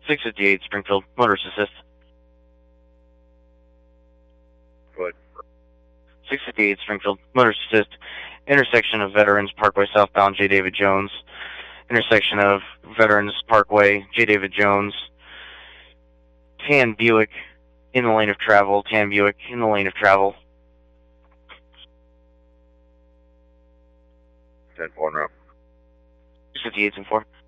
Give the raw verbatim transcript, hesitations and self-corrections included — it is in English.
six fifty-eight Springfield, motorist assist. Go ahead. six fifty-eight Springfield, motorist assist. Intersection of Veterans Parkway southbound, J. David Jones. Intersection of Veterans Parkway, J. David Jones. Tan Buick in the lane of travel. Tan Buick in the lane of travel. ten four now. six fifty-eight and four.